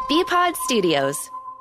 Bpod Studios.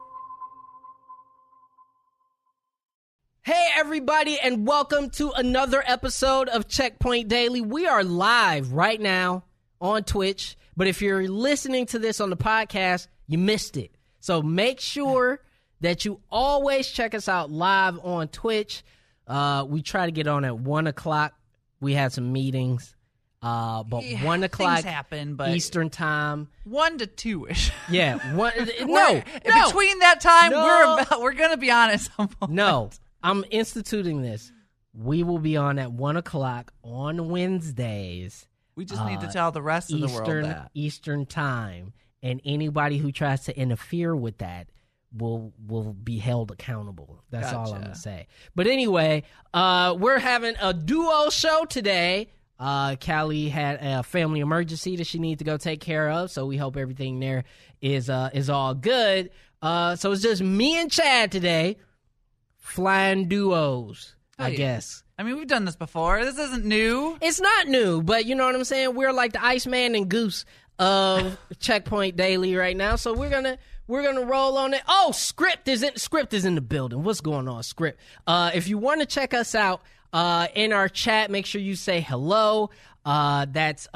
Hey, everybody, and welcome to another episode of Checkpoint Daily. We are live right now on Twitch, but if you're listening to this on the podcast, you missed it. So make sure that you always check us out live on Twitch. We try to get on at 1 o'clock. We had some meetings, but 1 o'clock happen, but Eastern time. 1 to 2-ish. Yeah, No. Between that time, we're going to be on at some point. No. I'm instituting this. We will be on at 1 o'clock on Wednesdays. We just need to tell the rest of the world that. Eastern time. And anybody who tries to interfere with that will be held accountable. That's all I'm going to say. But anyway, we're having a duo show today. Callie had a family emergency that she needs to go take care of, so we hope everything there is all good. So it's just me and Chad today. Flying duos, I guess. I mean, we've done this before. This isn't new. It's not new, but you know what I'm saying? We're like the Iceman and Goose of Checkpoint Daily right now, so we're gonna roll on it. Oh, Script is in the building. What's going on, Script? If you want to check us out in our chat, make sure you say hello. That's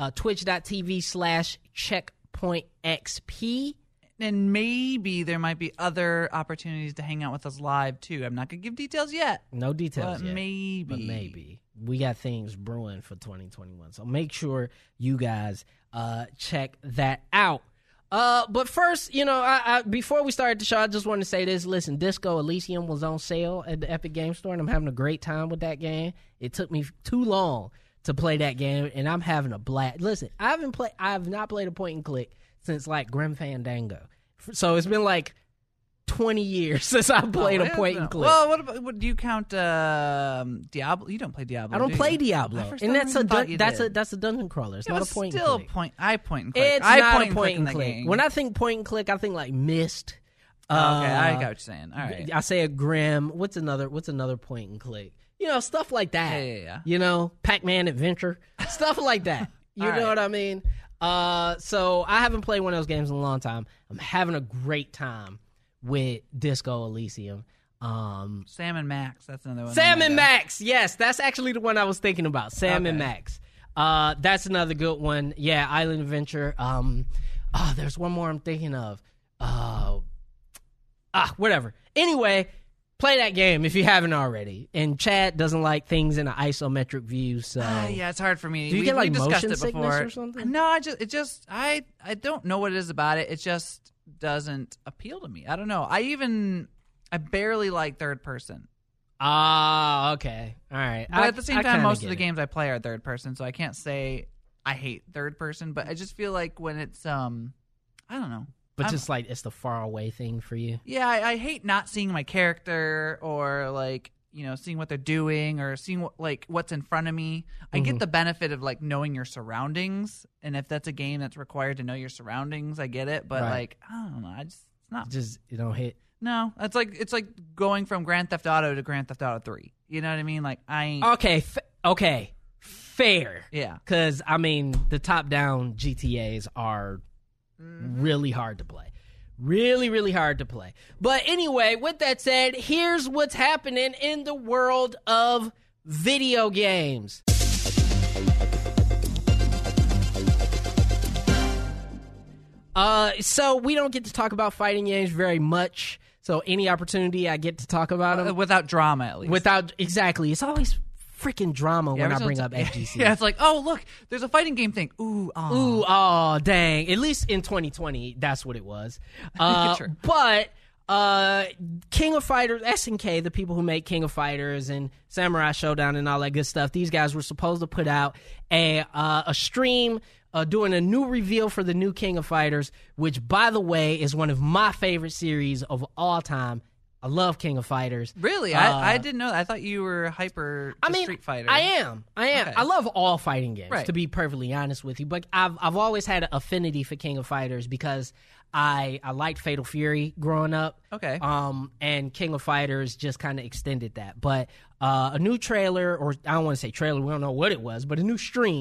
twitch.tv/checkpointxp. And maybe there might be other opportunities to hang out with us live, too. I'm not going to give details yet. No details yet. But maybe. We got things brewing for 2021. So make sure you guys check that out. But first, I before we started the show, I just want to say this. Listen, Disco Elysium was on sale at the Epic Game Store, and I'm having a great time with that game. It took me too long to play that game, and I'm having a blast. Listen, I have not played a point and click since like Grim Fandango. So it's been like 20 years since I played a point and click. Well, what do you count Diablo? You don't play Diablo. I don't play Diablo. And that's a dungeon crawler. It's not a point and click. I point and click. It's not a point and click. When I think point and click, I think like Myst. Okay, I got what you're saying. All right. I say a Grim. What's another point and click? Stuff like that. Yeah. Pac-Man Adventure. Stuff like that. You know what I mean? So I haven't played one of those games in a long time. I'm having a great time with Disco Elysium. Sam and Max, that's another one. Sam and Max, yes, that's actually the one I was thinking about. Sam and Max. That's another good one. Yeah, Island Adventure. There's one more I'm thinking of. Whatever. Anyway, play that game if you haven't already. And Chad doesn't like things in an isometric view, so yeah, it's hard for me. Do you get like motion sickness before or something? No, I don't know what it is about it. It just doesn't appeal to me. I don't know. I barely like third person. Okay, all right. But at the same time, most of the games I play are third person, so I can't say I hate third person. But I just feel like when it's I don't know. But just like it's the far away thing for you. Yeah, I hate not seeing my character or like seeing what they're doing or seeing what's in front of me. I get the benefit of like knowing your surroundings, and if that's a game that's required to know your surroundings, I get it. But like I don't know, it's not you don't hit. No, it's like going from Grand Theft Auto to Grand Theft Auto 3. You know what I mean? Like I ain't... Okay, fair. Yeah, because I mean the top-down GTAs are really hard to play. Really, really hard to play. But anyway, with that said, here's what's happening in the world of video games. So we don't get to talk about fighting games very much. So any opportunity I get to talk about them. Without drama, at least. Exactly. It's always freaking drama when I bring up FGC. Yeah, it's like, oh, look, there's a fighting game thing. Ooh, dang. At least in 2020, that's what it was. True. But King of Fighters, SNK, the people who make King of Fighters and Samurai Showdown and all that good stuff, these guys were supposed to put out a stream doing a new reveal for the new King of Fighters, which, by the way, is one of my favorite series of all time. I love King of Fighters. Really? I didn't know that. I thought you were hyper Street Fighter. I am. Okay. I love all fighting games, right, to be perfectly honest with you. But I've always had an affinity for King of Fighters because I liked Fatal Fury growing up. Okay. And King of Fighters just kind of extended that. But a new trailer, or I don't want to say trailer, we don't know what it was, but a new stream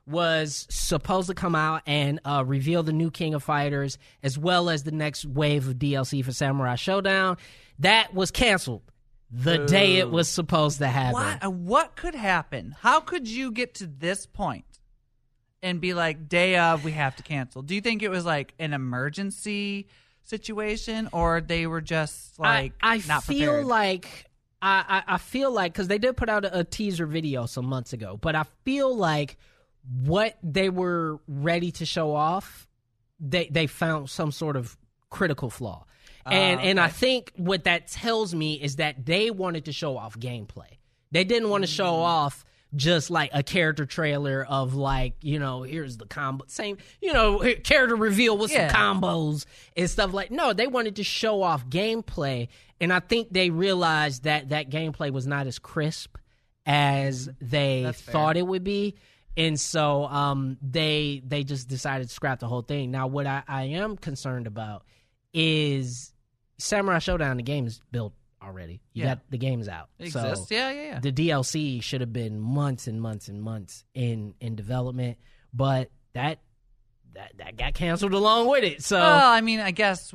was supposed to come out and reveal the new King of Fighters as well as the next wave of DLC for Samurai Showdown. That was canceled the day it was supposed to happen. What could happen? How could you get to this point and be like, day of, we have to cancel? Do you think it was like an emergency situation, or they were just like not feel prepared? like I feel like, because they did put out a teaser video some months ago, but I feel like what they were ready to show off, they found some sort of critical flaw. And I think what that tells me is that they wanted to show off gameplay. They didn't want to show off just like a character trailer of like, here's the combo, same, character reveal with some combos and stuff like. No, they wanted to show off gameplay, and I think they realized that gameplay was not as crisp as they thought it would be. And so they just decided to scrap the whole thing. Now, what I am concerned about is Samurai Showdown, the game is built already. You got the game's out. It exists. Yeah. The DLC should have been months and months and months in development, but that got canceled along with it. So, well, I mean, I guess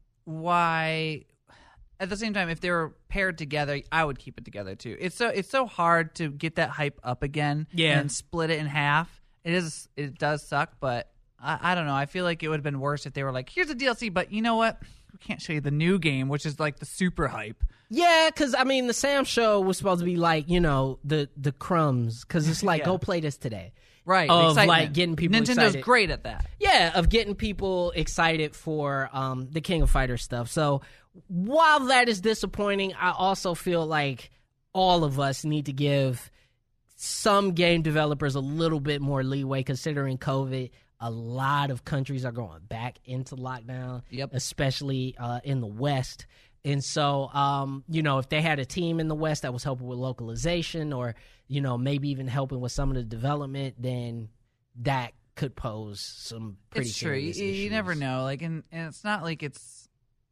at the same time, if they were paired together, I would keep it together too. It's so hard to get that hype up again and split it in half. It does suck, but I don't know. I feel like it would have been worse if they were like, here's a DLC, but you know what? We can't show you the new game, which is like the super hype. Yeah, because, I mean, the Sam show was supposed to be like, the crumbs, because it's like, go play this today. Right. Of excitement. like getting people Nintendo's excited. Great at that. Yeah, of getting people excited for the King of Fighters stuff. So while that is disappointing, I also feel like all of us need to give some game developers a little bit more leeway, considering COVID. A lot of countries are going back into lockdown, especially in the West. And so, if they had a team in the West that was helping with localization or, maybe even helping with some of the development, then that could pose some pretty serious issues. You never know. Like, and it's not like it's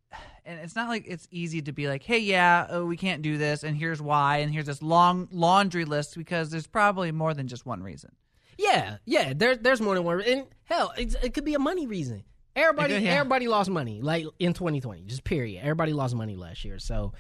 easy to be like, hey, we can't do this, and here's why, and here's this long laundry list, because there's probably more than just one reason. Yeah. There's more than one. And hell, it could be a money reason. Everybody lost money, like in 2020, just period. Everybody lost money last year. So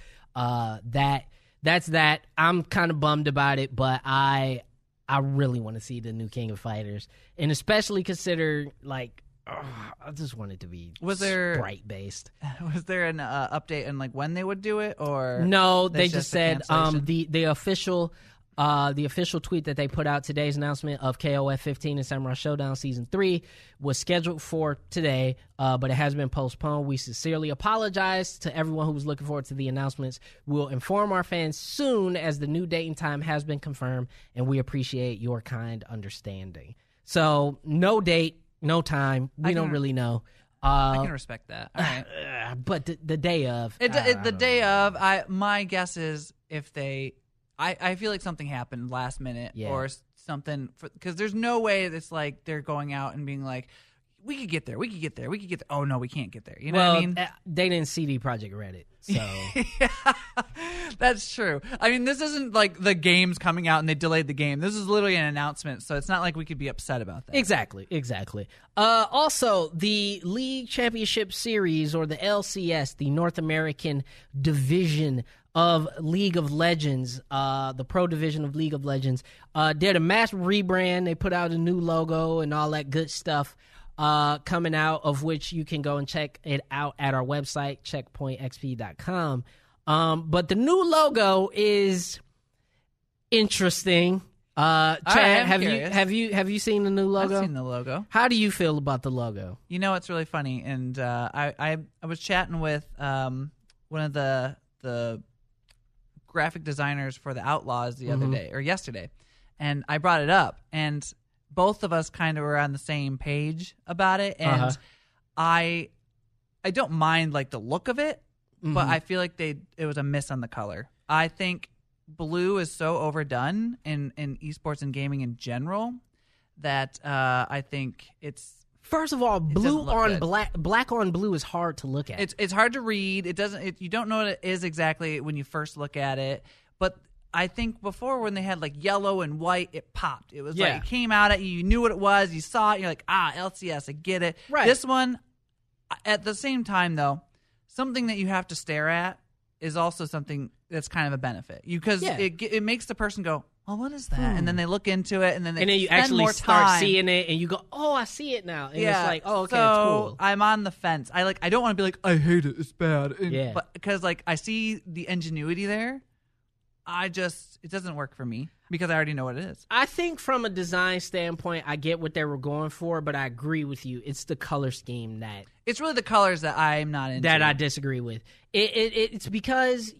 that's that. I'm kind of bummed about it, but I really want to see the new King of Fighters, and especially consider like I just want it to be sprite based. Was there an update on like when they would do it, or no? They just said the official. The official tweet that they put out, today's announcement of KOF 15 and Samurai Showdown Season 3 was scheduled for today, but it has been postponed. We sincerely apologize to everyone who was looking forward to the announcements. We'll inform our fans soon as the new date and time has been confirmed, and we appreciate your kind understanding. So, no date, no time. We don't really know. I can respect that. All right. But the day of. My guess is if they... I feel like something happened last minute or something, because there's no way it's like they're going out and being like, we could get there. Oh, no, we can't get there. You know what I mean? They didn't CD Projekt Red, so. Yeah, that's true. I mean, this isn't like the game's coming out and they delayed the game. This is literally an announcement, so it's not like we could be upset about that. Exactly. Also, the League Championship Series, or the LCS, the North American division of League of Legends, the pro division of League of Legends, did a mass rebrand. They put out a new logo and all that good stuff coming out, of which you can go and check it out at our website, checkpointxp.com. But the new logo is interesting. Chad, have you seen the new logo? I've seen the logo. How do you feel about the logo? You know, it's really funny, and I was chatting with one of the graphic designers for the Outlaws the other day, or yesterday, and I brought it up, and both of us kind of were on the same page about it, and I don't mind like the look of it, but I feel like it was a miss on the color. I think blue is so overdone in esports and gaming in general that I think it's. First of all, blue on black on blue is hard to look at. It's hard to read. It doesn't. You don't know what it is exactly when you first look at it. But I think before when they had like yellow and white, it popped. It was Yeah. like it came out at you. You knew what it was. You saw it. You're like, LCS, I get it. Right. This one, at the same time though, something that you have to stare at is also something that's kind of a benefit. Because it makes the person go, well, what is that? And then they look into it, and then you spend actually more start time. seeing it, and you go, "Oh, I see it now." And it's like, "Oh, okay, it's cool." I'm on the fence. I don't want to be like, I hate it. It's bad. Yeah. But because like I see the ingenuity there, it doesn't work for me because I already know what it is. I think from a design standpoint, I get what they were going for, but I agree with you. It's the color scheme that It's really the colors that I'm not into. that I disagree with. It's because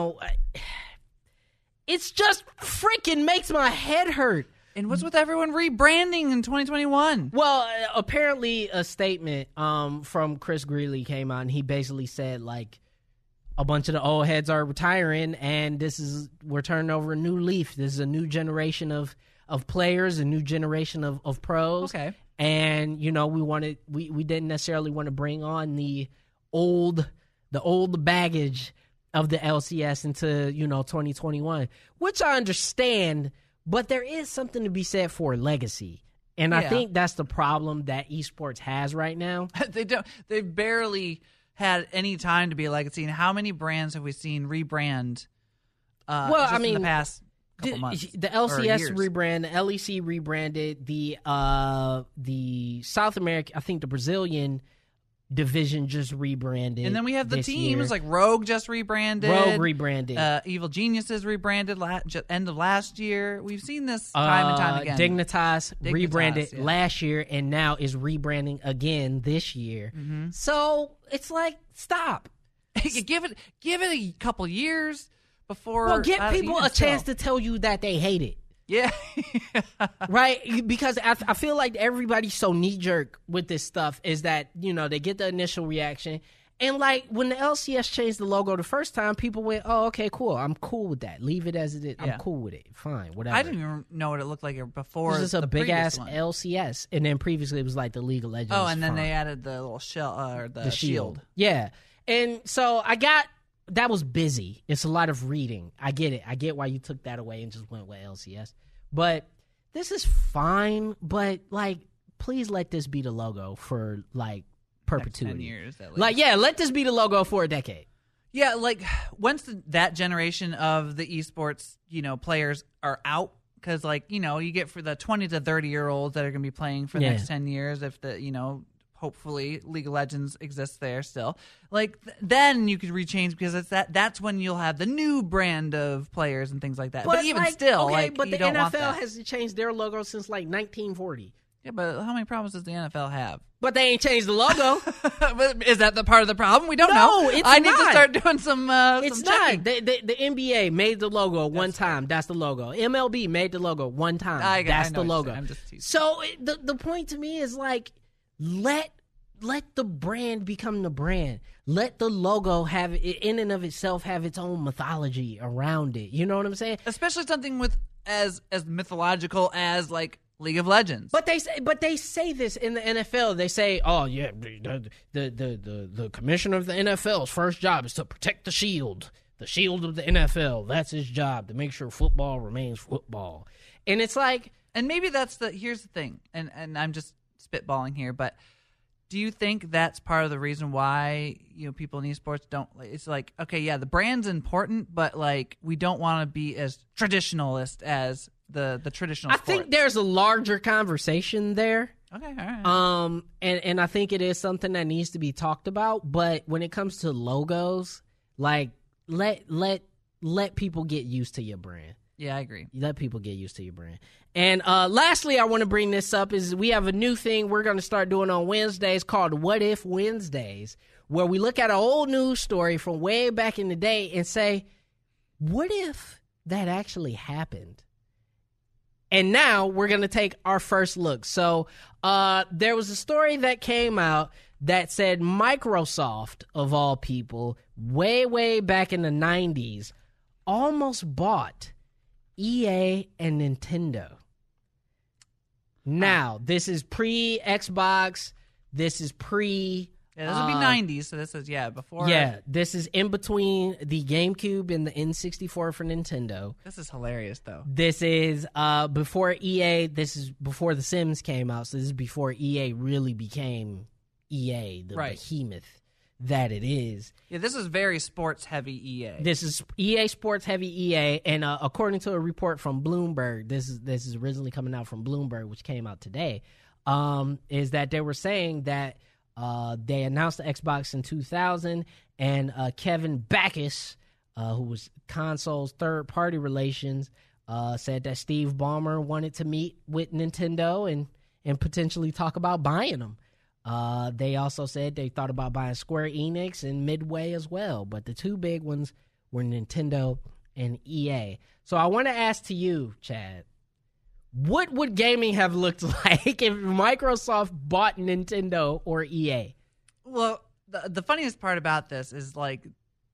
it's just freaking makes my head hurt. And what's with everyone rebranding in 2021? Well, apparently a statement from Chris Greeley came out, and he basically said like a bunch of the old heads are retiring, and we're turning over a new leaf. This is a new generation of players, a new generation of pros. Okay. And we didn't necessarily want to bring on the old baggage of the LCS into 2021, which I understand, but there is something to be said for legacy. And I think that's the problem that esports has right now. They barely had any time to be a legacy. And how many brands have we seen rebrand? In the past couple months, the LCS rebrand, the LEC rebranded, the South America, I think the Brazilian division just rebranded, and then we have the teams year. like Rogue just rebranded. Evil Geniuses rebranded end of last year. We've seen this time and time again. Dignitas rebranded last year and now is rebranding again this year. Mm-hmm. So it's like, stop. give it a couple years before. Well, give people a chance to tell you that they hate it. Yeah. Right? Because I feel like everybody's so knee-jerk with this stuff is that, they get the initial reaction. And, like, when the LCS changed the logo the first time, people went, oh, okay, cool. I'm cool with that. Leave it as it is. I'm cool with it. Fine, whatever. I didn't even know what it looked like before. It was just a big-ass LCS. And then previously it was, like, the League of Legends. Oh, and then they added the little shell, or the shield. Yeah. And so that was busy. It's a lot of reading. I get it. I get why you took that away and just went with LCS. But this is fine. But, like, please let this be the logo for, like, perpetuity. 10 years, at least. Like, let this be the logo for a decade. Yeah, like, once that generation of the esports, players are out, because, like, you get for the 20 to 30-year-olds that are going to be playing for the next 10 years, if hopefully League of Legends exists there still. Like, then you could rechange, because that's when you'll have the new brand of players and things like that. But even still, but you the don't want NFL that. hasn't changed their logo since, like, 1940. Yeah, but how many problems does the NFL have? But they ain't changed the logo. But is that the part of the problem? We don't know. No, it's I need not. to start doing some It's some checking. not. The NBA made the logo one time. That's the logo. MLB made the logo one time. That's the logo. I'm just teasing. So the point to me is, like, let the brand become the brand. Let the logo have it in and of itself have its own mythology around it. You know what I'm saying? Especially something with as mythological as, like, League of Legends. But they say this in the NFL. They say, "Oh yeah, the commissioner of the NFL's first job is to protect the shield of the NFL. That's his job, to make sure football remains football." And it's like, and maybe here's the thing, and I'm just spitballing here, but do you think that's part of the reason why people in esports don't? It's like, okay, yeah, the brand's important, but, like, we don't want to be as traditionalist as the traditional I sports. think there's a larger conversation there. Okay, all right. And I think it is something that needs to be talked about. But when it comes to logos, like, let people get used to your brand. Yeah, I agree. Let people get used to your brand. And lastly, I want to bring this up is we have a new thing we're going to start doing on Wednesdays called What If Wednesdays, where we look at an old news story from way back in the day and say, what if that actually happened? And now we're going to take our first look. So there was a story that came out that said Microsoft, of all people, way, way back in the 90s, almost bought EA and Nintendo. Now, this is pre-Xbox. This is pre Yeah, this would be 90s, so this is, before. Yeah, this is in between the GameCube and the N64 for Nintendo. This is hilarious, though. This is before EA. This is before The Sims came out, so this is before EA really became EA, the behemoth that it is. Yeah, this is very sports-heavy EA. This is EA sports-heavy EA, and according to a report from Bloomberg, this is originally coming out from Bloomberg, which came out today, is that they were saying that they announced the Xbox in 2000, and Kevin Backus, who was console's third-party relations, said that Steve Ballmer wanted to meet with Nintendo and potentially talk about buying them. They also said they thought about buying Square Enix and Midway as well, but the two big ones were Nintendo and EA. So I want to ask to you, Chad, what would gaming have looked like if Microsoft bought Nintendo or EA? Well, the funniest part about this is, like,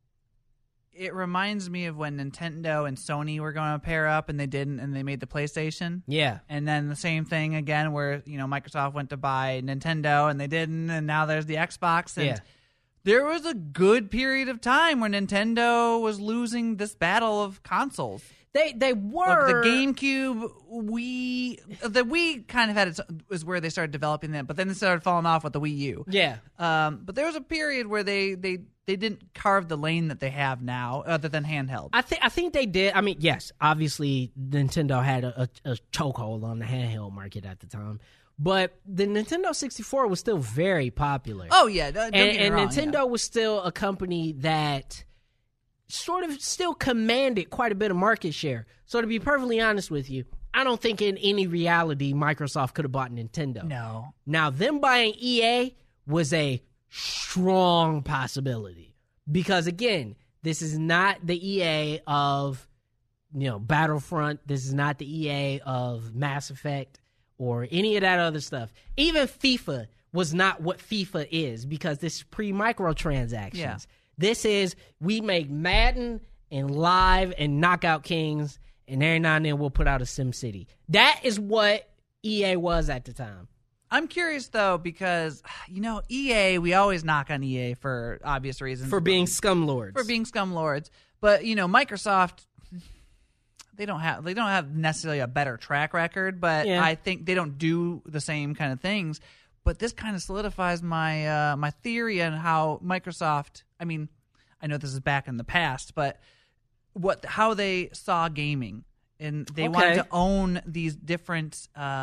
it reminds me of when Nintendo and Sony were going to pair up and they didn't, and they made the PlayStation. Yeah. And then the same thing again where, Microsoft went to buy Nintendo and they didn't, and now there's the Xbox. And there was a good period of time where Nintendo was losing this battle of consoles. They were. Like the GameCube, the Wii kind of had was where they started developing that, but then they started falling off with the Wii U. Yeah. But there was a period where they didn't carve the lane that they have now, other than handheld. I think they did. I mean, yes, obviously Nintendo had a chokehold on the handheld market at the time, but the Nintendo 64 was still very popular. Oh yeah, don't get me wrong, Nintendo was still a company that sort of still commanded quite a bit of market share. So to be perfectly honest with you, I don't think in any reality Microsoft could have bought Nintendo. No. Now, them buying EA was a strong possibility because, again, this is not the EA of, Battlefront. This is not the EA of Mass Effect or any of that other stuff. Even FIFA was not what FIFA is because this is pre-microtransactions. Yeah. This is, we make Madden and Live and Knockout Kings, and every now and then we'll put out a SimCity. That is what EA was at the time. I'm curious, though, because, EA, we always knock on EA for obvious reasons. For being scumlords. But, Microsoft, they don't have necessarily a better track record, but I think they don't do the same kind of things. But this kind of solidifies my my theory on how Microsoft, I mean, I know this is back in the past, but how they saw gaming. And they wanted to own these different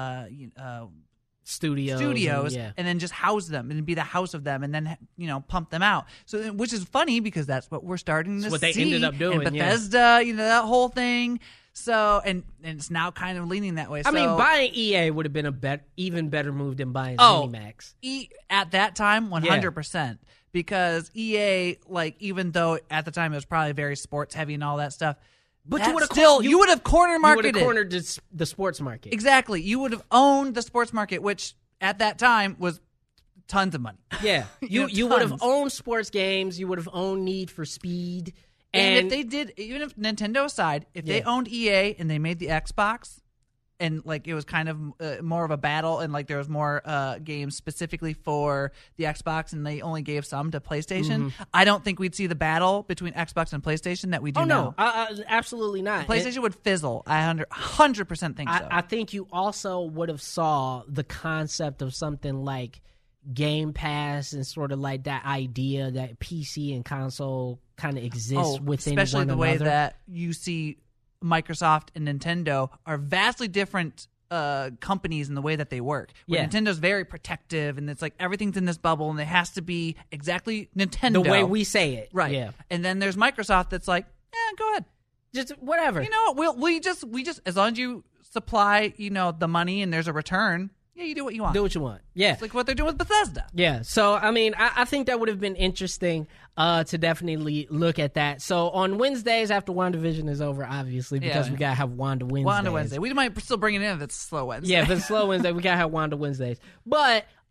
studios and then just house them and be the house of them and then, pump them out. So, which is funny because that's what we're starting to see. What they ended up doing, and Bethesda, that whole thing. So, and it's now kind of leaning that way. I mean, buying EA would have been even better move than buying ZeniMax. At that time, 100%. Because EA, even though at the time it was probably very sports heavy and all that stuff, but you would have corner marketed. You would have cornered the sports market. Exactly. You would have owned the sports market, which at that time was tons of money. Yeah. you would have owned sports games. You would have owned Need for Speed. And if they did, even if Nintendo aside, if they owned EA and they made the Xbox, and it was kind of more of a battle, and there was more games specifically for the Xbox, and they only gave some to PlayStation, I don't think we'd see the battle between Xbox and PlayStation that we do now. Oh, no, absolutely not. PlayStation would fizzle. I 100% think so. I think you also would have saw the concept of something like Game Pass and sort of that idea that PC and console kind of exists within one another. Especially the way that you see Microsoft and Nintendo are vastly different companies in the way that they work. Where Nintendo's very protective, and it's everything's in this bubble, and it has to be exactly Nintendo. The way we say it. Right. Yeah. And then there's Microsoft that's go ahead. Just whatever. You know what? We just as long as you supply, the money and there's a return, you do what you want. Do what you want. Yeah. It's like what they're doing with Bethesda. Yeah. So, I mean, I think that would have been interesting to definitely look at that. So, on Wednesdays after WandaVision is over, obviously, because we got to have Wanda Wednesdays. Wanda Wednesday. We might still bring it in if it's slow Wednesday. Yeah, if it's slow Wednesday, we got to have Wanda Wednesdays. But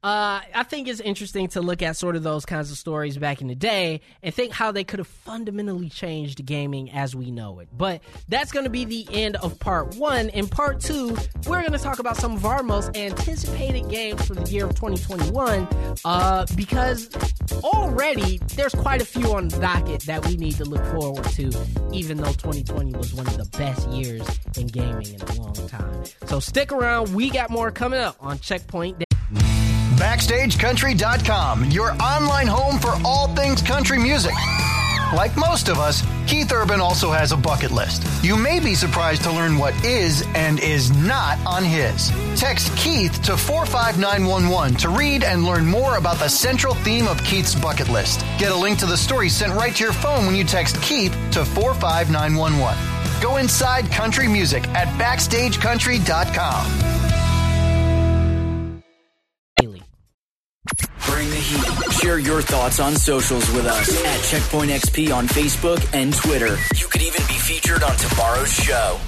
I think it's interesting to look at sort of those kinds of stories back in the day and think how they could have fundamentally changed gaming as we know it. But that's going to be the end of part 1. In part 2, we're going to talk about some of our most anticipated games for the year of 2021 because already there's quite a few on the docket that we need to look forward to, even though 2020 was one of the best years in gaming in a long time. So stick around. We got more coming up on Checkpoint. BackstageCountry.com, your online home for all things country music. Like most of us, Keith Urban also has a bucket list. You may be surprised to learn what is and is not on his. Text Keith to 45911 to read and learn more about the central theme of Keith's bucket list. Get a link to the story sent right to your phone when you text Keith to 45911. Go inside country music at BackstageCountry.com. Bring the heat. Share your thoughts on socials with us at Checkpoint XP on Facebook and Twitter. You could even be featured on tomorrow's show.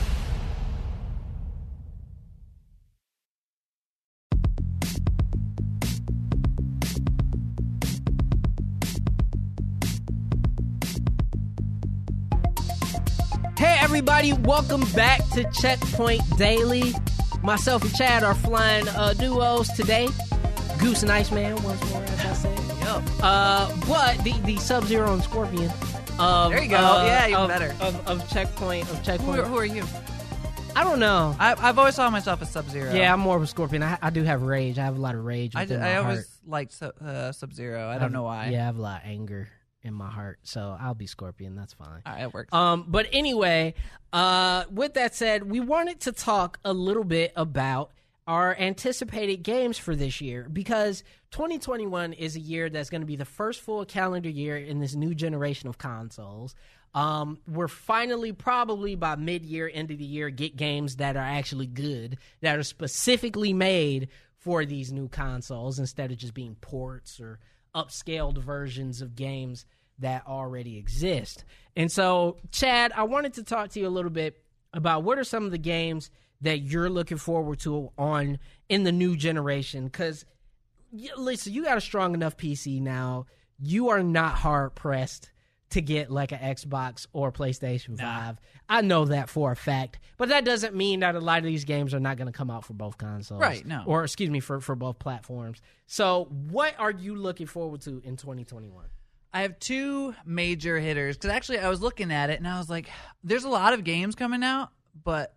Hey everybody, welcome back to Checkpoint Daily. Myself and Chad are flying duos today. Goose and Iceman once more, as I said. Yep. But the Sub-Zero and Scorpion there you go. Yeah, even better. Of Checkpoint. Who are you? I don't know. I've always saw myself as Sub-Zero. Yeah, I'm more of a Scorpion. I do have rage. I have a lot of rage within my I heart. always liked Sub-Zero. I don't know why. Yeah, I have a lot of anger in my heart, so I'll be Scorpion. That's fine. All right, it works. But anyway, with that said, we wanted to talk a little bit about our anticipated games for this year, because 2021 is a year that's going to be the first full calendar year in this new generation of consoles. We're finally, probably by mid-year, end of the year, get games that are actually good, that are specifically made for these new consoles instead of just being ports or upscaled versions of games that already exist. And so, Chad, I wanted to talk to you a little bit about what are some of the games that you're looking forward to in the new generation. Because, listen, you got a strong enough PC now. You are not hard-pressed to get like an Xbox or PlayStation 5. Nah. I know that for a fact. But that doesn't mean that a lot of these games are not going to come out for both consoles. Right, no. Or, excuse me, for both platforms. So what are you looking forward to in 2021? I have two major hitters. Because actually I was looking at it and I was like, there's a lot of games coming out, but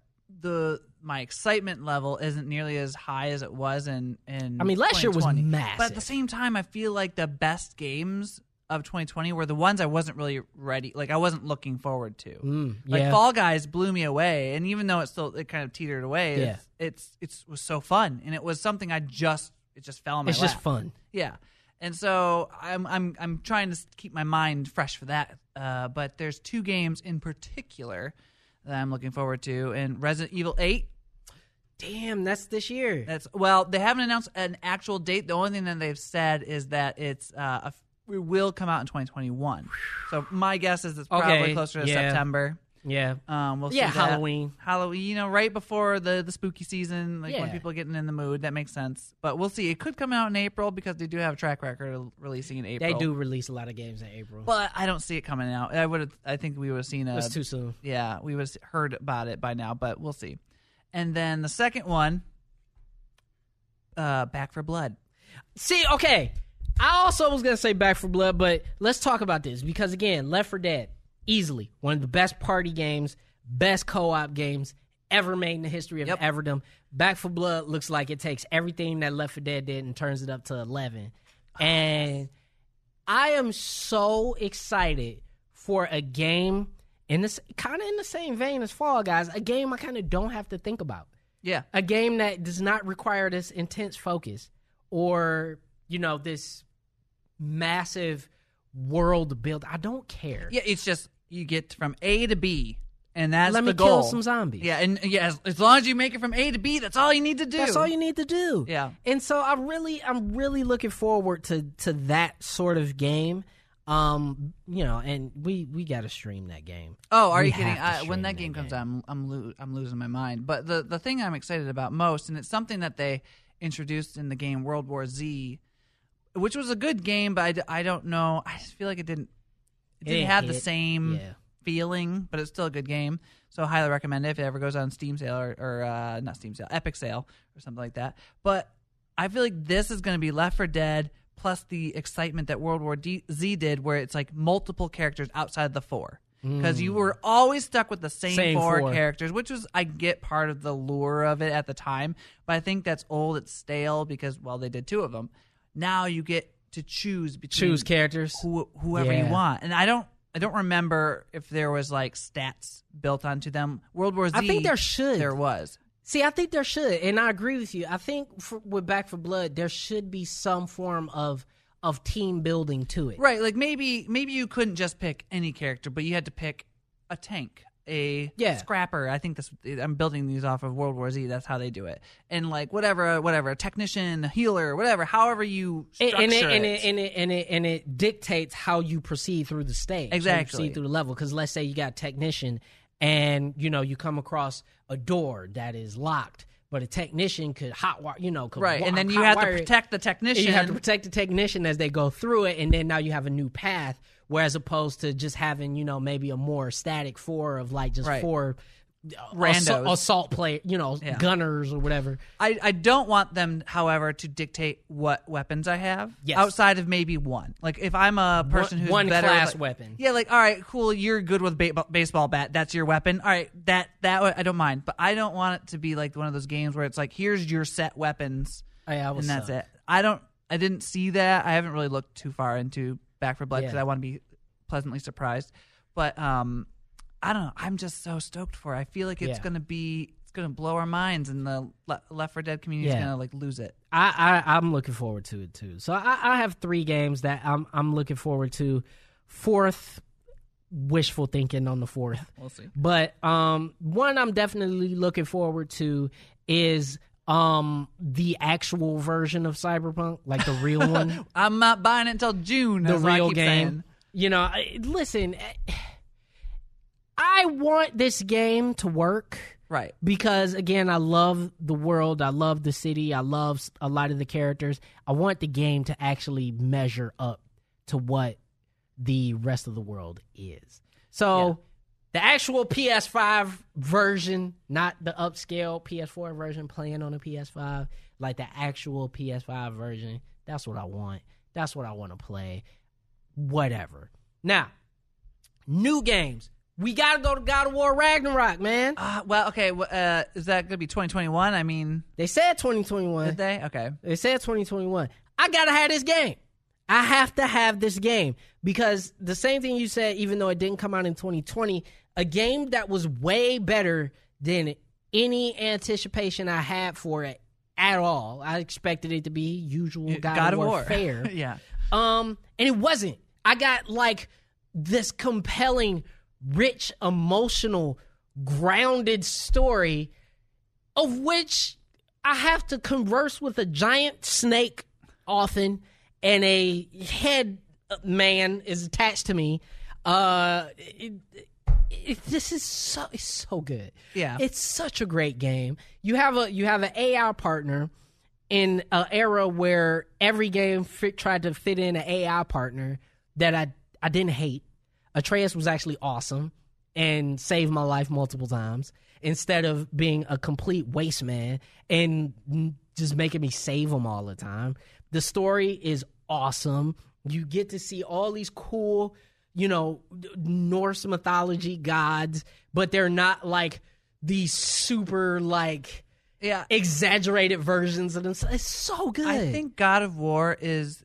my excitement level isn't nearly as high as it was in I mean, last year was massive. But at the same time, I feel like the best games of 2020 were the ones I wasn't really ready, like I wasn't looking forward to. Like Fall Guys blew me away, and even though it kind of teetered away, it was so fun, and it was something it just fell in my lap. It's just fun. Yeah. And so I'm trying to keep my mind fresh for that. But there's two games in particular that I'm looking forward to, and Resident Evil 8. Damn, that's this year. They haven't announced an actual date. The only thing that they've said is that it will come out in 2021. So my guess is it's probably closer to September. Yeah. We'll see. Halloween. Halloween, right before the spooky season, when people are getting in the mood. That makes sense. But we'll see. It could come out in April because they do have a track record of releasing in April. They do release a lot of games in April. But I don't see it coming out. I think we would have seen it's too soon. Yeah, we would have heard about it by now, but we'll see. And then the second one, Back 4 Blood. See, okay. I also was going to say Back 4 Blood, but let's talk about this because, again, Left 4 Dead, easily one of the best party games, best co-op games ever made in the history of everdom. Back 4 Blood looks like it takes everything that Left 4 Dead did and turns it up to 11. And I am so excited for a game kind of in the same vein as Fall Guys, a game I kind of don't have to think about. Yeah. A game that does not require this intense focus or, this massive world build. I don't care. Yeah, it's just you get from A to B, and that's Let the me goal. kill some zombies. Yeah, and as long as you make it from A to B, that's all you need to do. That's all you need to do. Yeah. And so I'm really looking forward to that sort of game. And we got to stream that game. Oh, are you kidding? When that game comes out, I'm losing my mind. But the thing I'm excited about most, and it's something that introduced in the game World War Z, which was a good game, but I don't know. I just feel like it didn't have the same feeling, but it's still a good game. So I highly recommend it if it ever goes on Steam sale or not Steam sale, Epic sale or something like that. But I feel like this is going to be Left 4 Dead plus the excitement that World War Z did, where it's like multiple characters outside of the 4. Because you were always stuck with the same four characters, which was, I get, part of the lure of it at the time. But I think that's old, it's stale, because, well, they did 2 of them. Now you get to choose characters, whoever you want. And I don't remember if there was like stats built onto them. World War Z, I think there should. There was. See, I think there should, and I agree with you. I think with Back 4 Blood, there should be some form of team building to it. Right, like maybe you couldn't just pick any character, but you had to pick a tank, a scrapper. I think I'm building these off of World War Z. That's how they do it. And like whatever, a technician, a healer, whatever, however you structure and it dictates how you proceed through the stage. Exactly. How you proceed through the level. Because let's say you got a technician and, you come across a door that is locked, but a technician could and then you have to protect the technician. You have to protect the technician as they go through it, and then now you have a new path, whereas opposed to just having, maybe a more static 4 of like just 4 randos, assault player, gunners or whatever. I don't want them, however, to dictate what weapons I have outside of maybe one. Like if I'm a person who's one better class with, weapon. Yeah, like all right, cool, you're good with baseball bat. That's your weapon. All right, that I don't mind, but I don't want it to be like one of those games where it's like here's your set weapons and that's it. I didn't see that. I haven't really looked too far into Back 4 Blood because I want to be pleasantly surprised, but I don't know. I'm just so stoked for it. I feel like it's going to blow our minds, and the Left 4 Dead community is going to like lose it. I'm looking forward to it too. So I have 3 games that I'm looking forward to. 4th, wishful thinking on the 4th. We'll see. But one I'm definitely looking forward to is the actual version of Cyberpunk, like the real one. I'm not buying it until June. The real game. Listen. I want this game to work. Right. Because, again, I love the world. I love the city. I love a lot of the characters. I want the game to actually measure up to what the rest of the world is. So, the actual PS5 version, not the upscale PS4 version playing on a PS5, like the actual PS5 version, that's what I want. That's what I want to play. Whatever. Now, new games. We got to go to God of War Ragnarok, man. Well, okay. Is that going to be 2021? I mean... They said 2021. Did they? Okay. They said 2021. I got to have this game. I have to have this game. Because the same thing you said, even though it didn't come out in 2020, a game that was way better than any anticipation I had for it at all. I expected it to be usual God of War fare. Yeah. And it wasn't. I got, like, this compelling... rich, emotional, grounded story of which I have to converse with a giant snake often and a head man is attached to me. This is so good. Yeah. It's such a great game. You have an AI partner in an era where every game tried to fit in an AI partner that I didn't hate. Atreus was actually awesome and saved my life multiple times instead of being a complete waste man and just making me save him all the time. The story is awesome. You get to see all these cool, Norse mythology gods, but they're not like these super exaggerated versions of them. It's so good. I think God of War is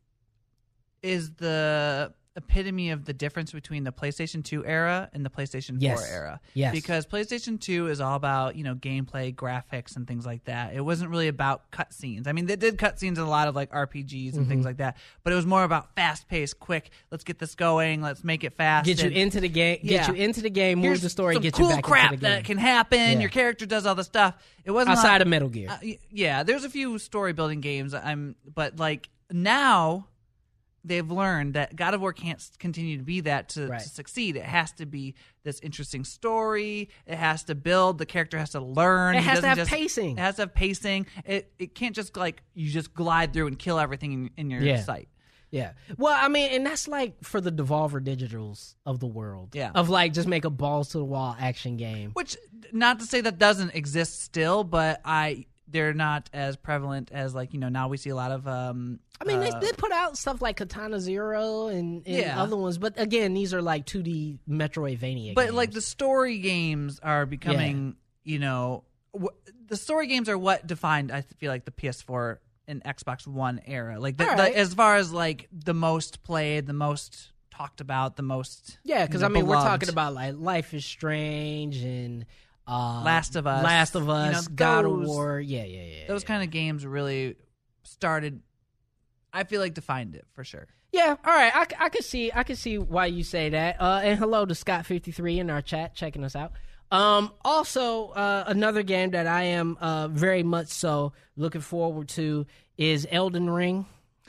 the epitome of the difference between the PlayStation 2 era and the PlayStation 4 era. Yes. Because PlayStation 2 is all about, gameplay, graphics, and things like that. It wasn't really about cutscenes. I mean, they did cutscenes in a lot of like RPGs and things like that, but it was more about fast-paced, quick, let's get this going, let's make it fast. Get you into the game, move Here's the story, some get cool you back crap into the game. that can happen. Yeah. Your character does all the stuff. It wasn't outside of Metal Gear. There's a few story building games. But like now they've learned that God of War can't continue to be that to Right. succeed. It has to be this interesting story. It has to build. The character has to learn. It He has to doesn't have pacing. It has to have pacing. It can't just like you just glide through and kill everything in your Yeah. sight. Yeah. Well, I mean, and that's like for the Devolver Digitals of the world. Yeah. Of like just make a balls to the wall action game. Which, not to say that doesn't exist still, but they're not as prevalent as like now we see a lot of. I mean, they put out stuff like Katana Zero and Yeah. other ones, but again, these are like 2D Metroidvania But games. like the story games are becoming, the story games are what defined, I feel like, the PS4 and Xbox One era. Like, All right. as far as like the most played, the most talked about, the most because I mean, we're beloved. talking about like Life is Strange and Last of Us. God of those- War. Yeah. Those kind of games really started. I feel like defined it for sure. Yeah, all right. I could see why you say that. And hello to Scott53 in our chat checking us out. Also, another game that I am very much so looking forward to is Elden Ring.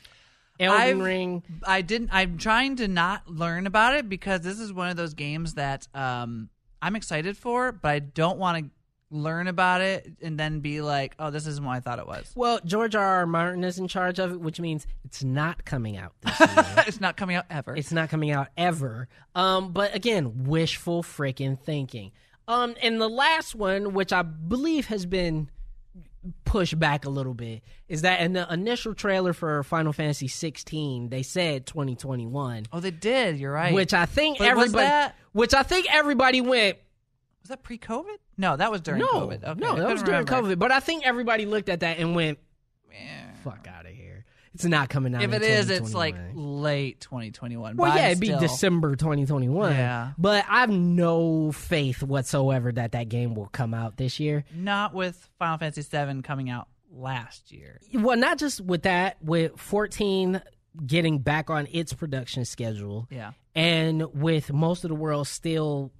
Ring. I'm trying to not learn about it because this is one of those games that I'm excited for, but I don't want to learn about it and then be like, oh, this isn't what I thought it was. Well, George R. Martin is in charge of it, which means it's not coming out this year. It's not coming out ever. It's not coming out ever. But again, wishful freaking thinking. And the last one, which I believe has been pushed back a little bit, is that in the initial trailer for Final Fantasy 16, they said 2021. Oh, they did. You're right. Which I think But was that- everybody went. Was that pre-COVID? No, that was during No, COVID. Okay, no, I that was couldn't during remember. COVID. But I think everybody looked at that and went, Yeah. "Fuck out of here! It's not coming out." If in it is, it's like 2021." late 2021. Well, but yeah, I'm it'd be still- December 2021. Yeah. But I have no faith whatsoever that game will come out this year. Not with Final Fantasy VII coming out last year. Well, not just with that, with 14 getting back on its production schedule. Yeah. And with most of the world still,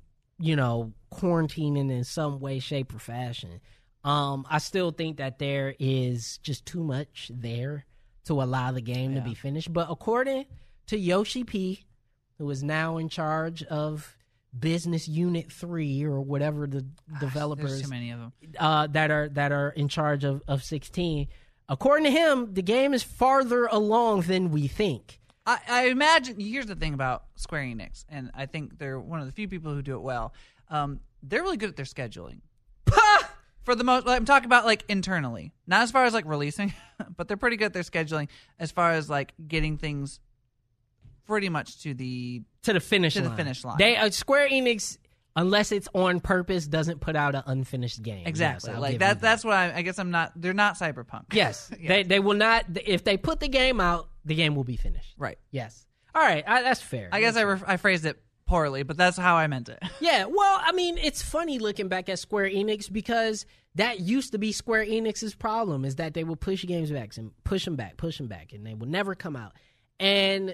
quarantining in some way, shape, or fashion. I still think that there is just too much there to allow the game to be finished. But according to Yoshi P, who is now in charge of Business Unit 3 or whatever the developers There's too many of them. that are in charge of 16, according to him, the game is farther along than we think. I imagine. Here's the thing about Square Enix, and I think they're one of the few people who do it well. They're really good at their scheduling. For the most, I'm talking about like internally, not as far as like releasing, but they're pretty good at their scheduling as far as like getting things pretty much to the finish To the line. finish line. They Square Enix, unless it's on purpose, doesn't put out an unfinished game. exactly Yes, I'll like give that. you that. That's what I guess I'm not. They're not Cyberpunk. Yes, Yeah. they will not. If they put the game out, the game will be finished. Right. Yes. All right, that's fair. I guess I phrased it poorly, but that's how I meant it. Yeah, well, I mean, it's funny looking back at Square Enix because that used to be Square Enix's problem, is that they would push games back and push them back, and they would never come out. And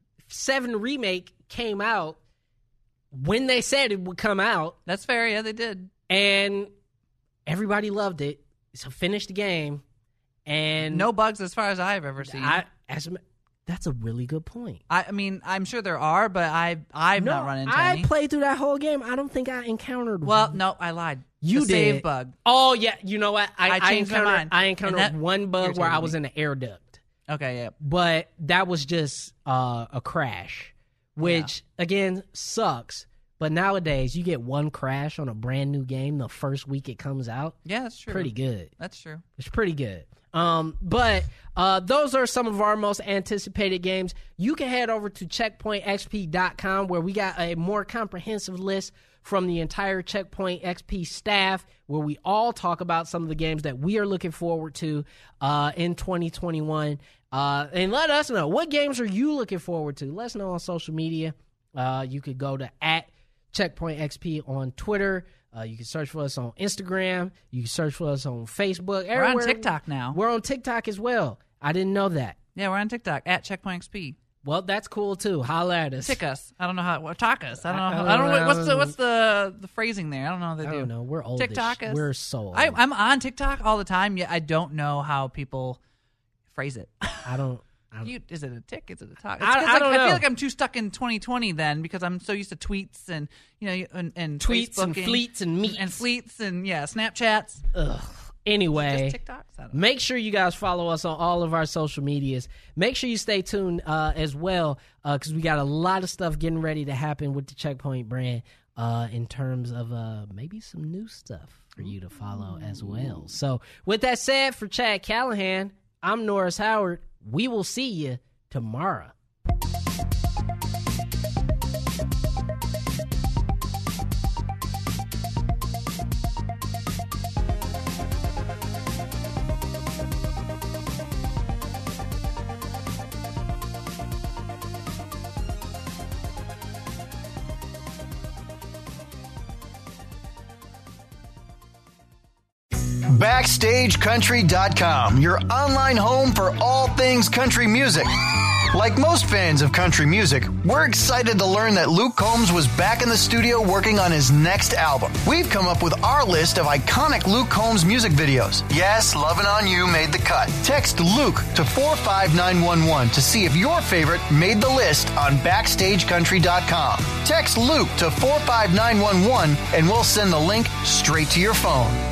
7 Remake came out when they said it would come out, That's fair. Yeah, they did. and everybody loved it. So finished the game, and No bugs as far as I've ever seen. that's a really good point. I mean, I'm sure there are, but I've not run into I any. played through that whole game. I don't think I encountered Well, no, I lied. You the did. save bug. Oh yeah, you know what? I changed my mind. I And encountered that one bug where I irritated was me. in an air duct, Okay, yeah. but that was just a crash, which again sucks. But nowadays, you get one crash on a brand new game the first week it comes out. Yeah, that's true. Pretty good. That's true. It's pretty good. But those are some of our most anticipated games. You can head over to checkpointxp.com where we got a more comprehensive list from the entire Checkpoint XP staff where we all talk about some of the games that we are looking forward to in 2021. And let us know, what games are you looking forward to? Let us know on social media. You could go to @CheckpointXP on Twitter. You can search for us on Instagram. You can search for us on Facebook. We're on Everywhere. TikTok now. We're on TikTok as well. I didn't know that. Yeah, we're on TikTok @CheckpointXP. Well, that's cool too. Holla at us. Tick us. I don't know how. Talk us. I don't know. I I don't don't know. What's the phrasing there? I don't know what they I do. don't know. We're old. TikTok us. We're so old. I'm on TikTok all the time. Yet I don't know how people phrase it. I don't Is it a tick? Is it a talk? I don't know. I feel like I'm too stuck in 2020 then because I'm so used to tweets and and tweets and Facebooking fleets and meets and fleets and Snapchats. Ugh. Anyway, Just TikToks? I don't know. make sure you guys follow us on all of our social medias. Make sure you stay tuned as well because we got a lot of stuff getting ready to happen with the Checkpoint brand in terms of maybe some new stuff for you to follow as well. So with that said, for Chad Callahan, I'm Norris Howard. We will see you tomorrow. BackstageCountry.com, your online home for all things country music. Like most fans of country music, we're excited to learn that Luke Combs was back in the studio working on his next album. We've come up with our list of iconic Luke Combs music videos. Yes, Lovin' On You made the cut. Text Luke to 45911 to see if your favorite made the list on BackstageCountry.com. Text Luke to 45911 and we'll send the link straight to your phone.